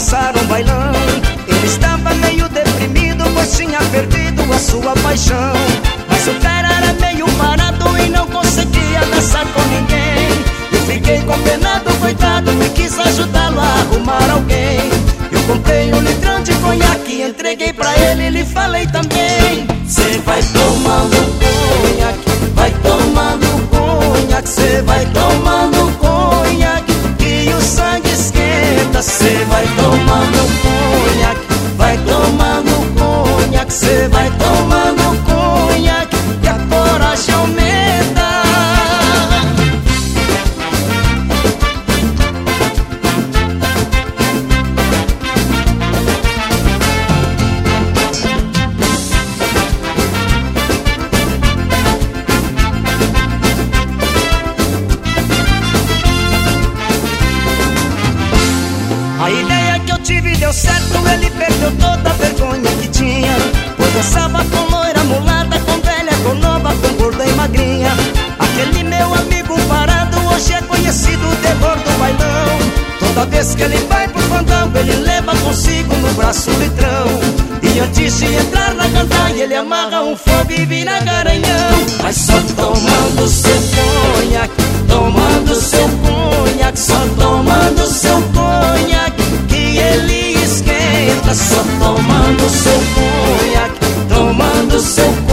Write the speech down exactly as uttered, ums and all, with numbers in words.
dançar um bailão. Ele estava meio deprimido, pois tinha perdido a sua paixão. Mas o cara era meio parado e não conseguia dançar com ninguém. Eu fiquei condenado, coitado, e quis ajudá-lo a arrumar alguém. Eu comprei um litrão de conhaque, entreguei pra ele e lhe falei também: cê vai tomando conhaque, vai tomando conhaque, cê vai tomando conhaque, que o sangue esquenta. Cê vai tomando conhaque, vai tomando conhaque, cê vai tomando conhaque, que a coragem aumenta. A ideia que eu tive deu certo, ele perdeu toda a vergonha que tinha. Pois dançava com loira mulata, com velha, com nova, com gorda e magrinha. Aquele meu amigo parado hoje é conhecido o terror do bailão. Toda vez que ele vai pro fandango, ele leva consigo no braço um litrão. E antes de entrar na cantaia, ele amarra um fogo e vira garanhão. Mas só tomando seu conhaque, tomando seu conhaque, só tomando seu conhaque, que ele esquenta. Só tomando seu conhaque, tomando seu conhaque,